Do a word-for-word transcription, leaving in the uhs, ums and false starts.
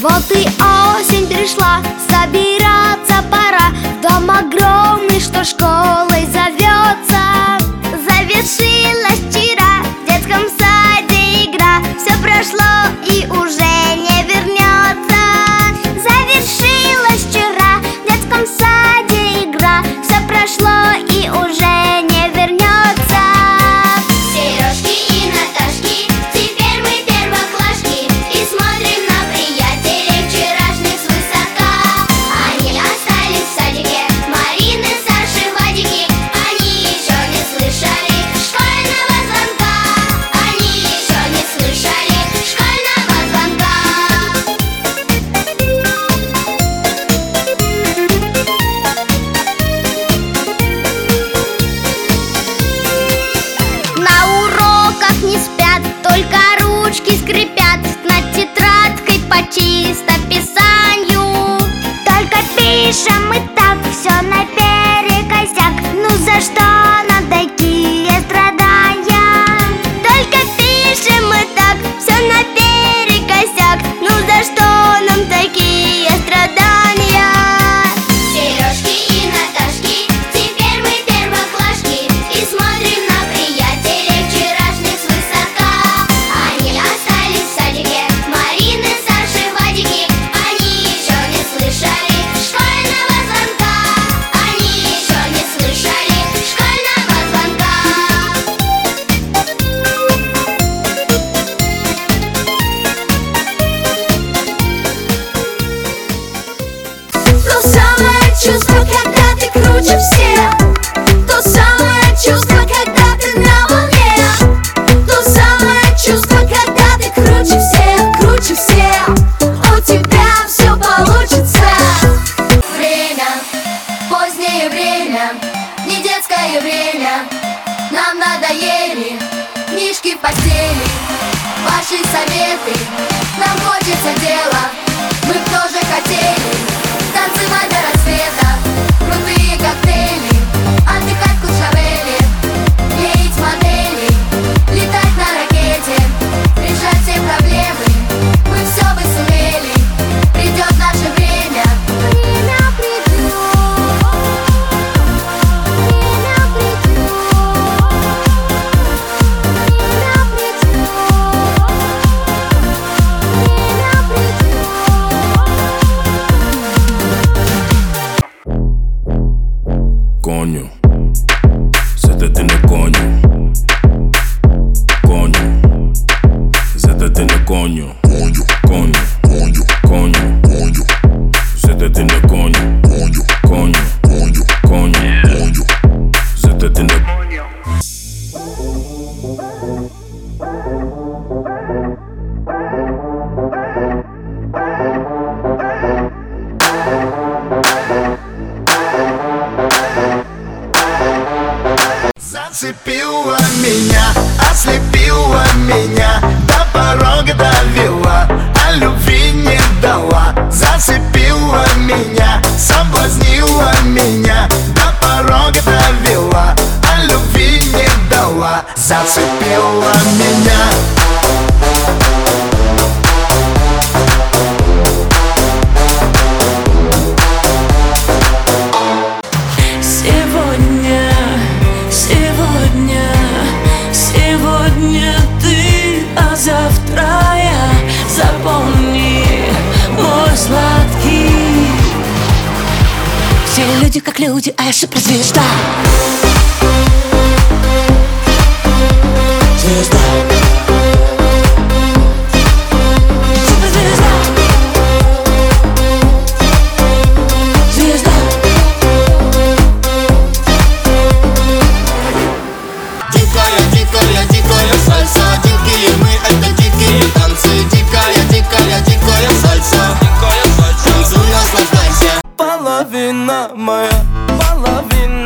Вот и осень пришла, собираться пора. Дом огромный, что школой зовется. Завершилась вчера в детском саде игра. Все прошло и уже не вернется. Завершилась вчера в детском саде игра. Все прошло и уже не вернется. Сережки и Наташки, теперь мы первоклашки и смотрим на приятелей вчерашних свысока. Они остались в садике, Марины старше Вадики. Они еще не слышали школьного звонка. Они еще не слышали школьного звонка. На уроках не спят, только ручки скрипят над тетрадкой по чистописанию. Только пишем мы так, все наперекосяк. Ну за что нам такие страдания? Только пишем мы так, все наперекосяк. Ну за что нам такие страдания? Сережки и Наташки, теперь мы первоклашки и смотрим на приятелей вчерашних свысока. Они остались в садике, Марины старше Вадики. Они еще не слышали школьного звонка. Они еще не слышали школьного звонка. То самое чувство, когда ты круче всех. То самое чувство, когда ты на волне. То самое чувство, когда ты круче всех, круче всех. У тебя все получится. Время, позднее время, не детское время. Нам надоели книжки в постели, ваши советы. Нам хочется дела, мы б тоже хотели танцевать до рассвета, крутые коктейли, отдыхать в Куршавеле, клеить модели, летать на ракете, решать все проблемы. Мы все бы сумели, придет наше время. Время придет, время придет, время придет, Coño, se te tiene coño. Coño, se te tiene coño. Coño, coño, coño, coño, coño. Se te tiene coño. Coño, coño, coño, coño, coño. Se te tiene coño. Зацепила меня, ослепила меня, до порога довела, а любви не дала. Зацепила меня, соблазнила меня, до порога довела, а любви не дала. Зацепила меня. Сегодня, сегодня, сегодня ты, а завтра я. Запомни, мой сладкий. Все люди как люди, а я суперзвезда. Звезда. Суперзвезда. Звезда. Дикая, дикая, дикая сальса. Дикие мы, это дикие танцы. Дикая, дикая, дикая сальса. Танцуй, наслаждайся. Половина моя, половина